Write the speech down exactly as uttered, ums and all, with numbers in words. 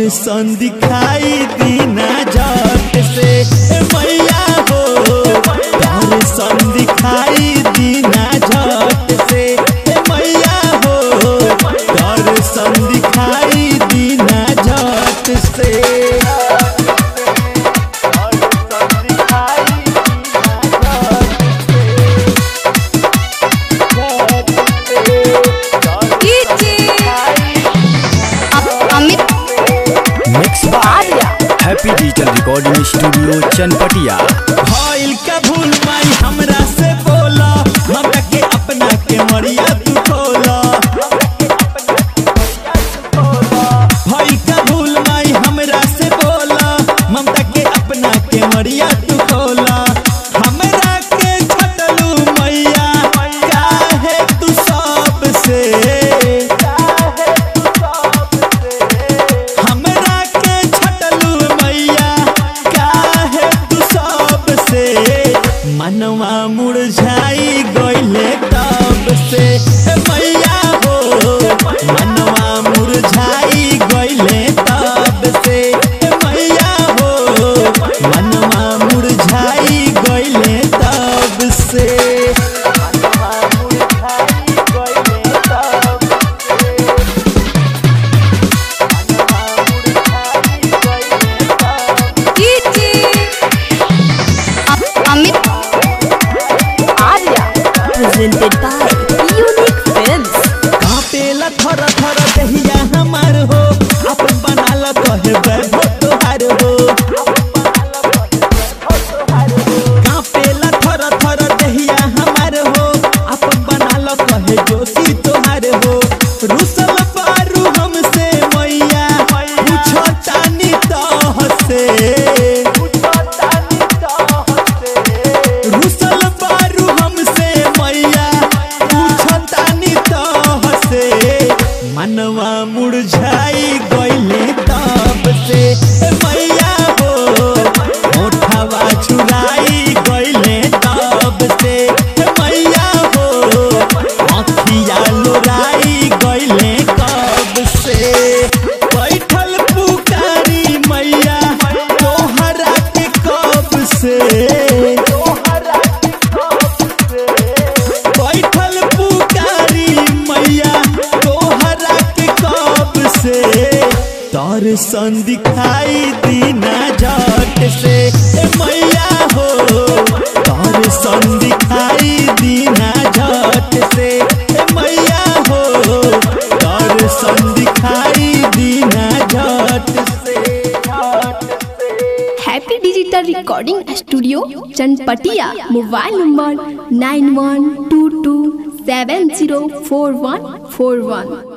दर्शन दिखाई दीना झट से मैया हो, दर्शन दिखाई दीना झट से मैया हो, दर्शन दिखाई दीना झट से। Happy digital recording studio Chanpatia. भइल का भूल माई हमरा से बोला, ममता के अपना के मरिया तू खोला। भइल का भूल माई हमरा से बोला, ममता के अपना के मरिया तू खोला। हमरा के छटलू मैया काहे तू सब से, मनवा मुरझाई गइले तब से मैया हो, मनवा मुरझाई गइले तब से मैया हो, मनवा मुरझाई गइले तब से। Presented by Unique Films। कापेला थर थर दहिया हमार हो, अपन बनाला कहे वैभव तोहार हो। कापेला थर थर दहिया हमार हो, अपन बनाला कहे जोशी तोहार हो। रुसल पारू हमसे मैया पूछो तानी तह से, रुसल पारू हमसे मैया पूछो तानी तह से। मनवा मुरझाई गइले तब से मैया हो, होठवा छुराई गइले तब से मैया हो, अखिया लोराई गइले कब से। बैठल पुकारी मैया तोहरा के कब से, बैठल पुकारी मैया तोहरा के कब से। दर्शन दिखाई दीना झट से मैया हो, दर्शन दिखाई दीना झट से मैया हो, दर्शन दिखाई दीना झट से। Happy digital recording studio Chanpatia. Mobile number nine one two two seven zero four one four वन।